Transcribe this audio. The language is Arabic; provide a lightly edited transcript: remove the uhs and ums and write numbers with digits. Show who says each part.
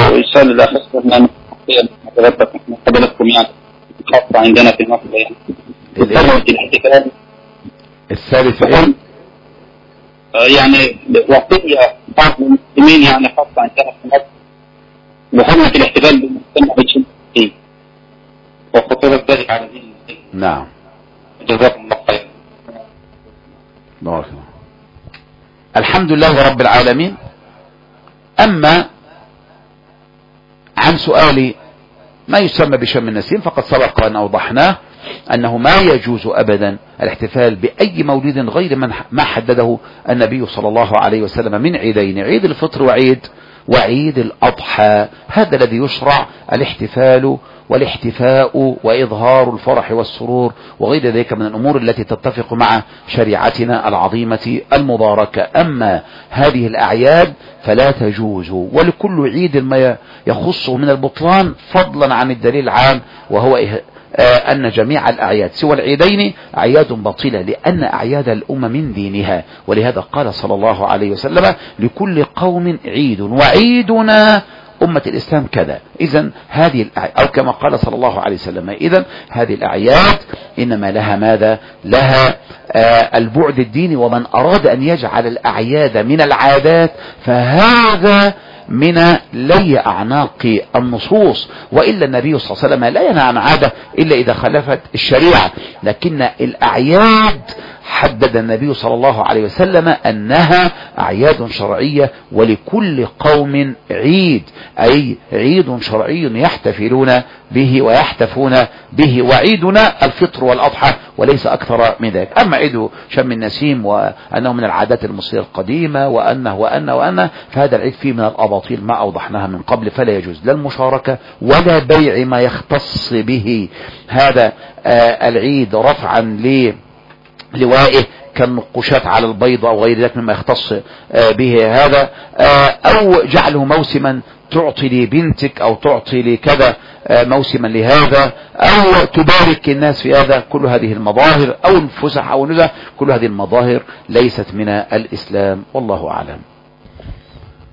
Speaker 1: السؤال الأخير من حضرتكم يعني خاصة عندنا في مصر يعني الاحتفال
Speaker 2: الثالث ايه؟
Speaker 1: يعني وصية بعض المسلمين يعني خاصة عندنا في مصر بحرمة الاحتفال بالمجتمع الجنسي وخطورة ذلك على دين المسلمين.
Speaker 2: نعم.
Speaker 1: جزاكم الله خير.
Speaker 2: بارك الله. الحمد لله رب العالمين. أما عن سؤال ما يسمى بشم النسيم فقد سبق أن أوضحناه أنه ما يجوز أبدا الاحتفال بأي مولد غير ما حدده النبي صلى الله عليه وسلم من عيدين، عيد الفطر وعيد الأضحى. هذا الذي يشرع الاحتفال والاحتفاء وإظهار الفرح والسرور وغير ذلك من الأمور التي تتفق مع شريعتنا العظيمة المباركة. أما هذه الأعياد فلا تجوز، ولكل عيد ما يخصه من البطلان فضلا عن الدليل العام، وهو أن جميع الأعياد سوى العيدين أعياد باطلة، لأن أعياد الأمة من دينها. ولهذا قال صلى الله عليه وسلم: لكل قوم عيد وعيدنا أمة الإسلام كذا. إذن هذه أو كما قال صلى الله عليه وسلم: إذن هذه الأعياد إنما لها ماذا؟ لها البعد الديني. ومن أراد أن يجعل الأعياد من العادات فهذا من لي أعناق النصوص، وإلا النبي صلى الله عليه وسلم لا ينهى عن عادة إلا إذا خالفت الشريعة. لكن الأعياد حدد النبي صلى الله عليه وسلم أنها أعياد شرعية، ولكل قوم عيد، أي عيد شرعي يحتفلون به ويحتفون به، وعيدنا الفطر والأضحى وليس أكثر من ذلك. أما عيد شم النسيم وأنه من العادات المصرية القديمة وأنه فهذا العيد فيه من الأباطيل ما أوضحناها من قبل، فلا يجوز لا المشاركة ولا بيع ما يختص به هذا العيد رفعا لوائه كالنقوشات على البيضة أو غير ذلك مما يختص به هذا، أو جعله موسما تعطي لبنتك أو تعطي لكذا موسما لهذا، أو تبارك الناس في هذا. كل هذه المظاهر أو الفسح أو النزهة، كل هذه المظاهر ليست من الإسلام، والله أعلم.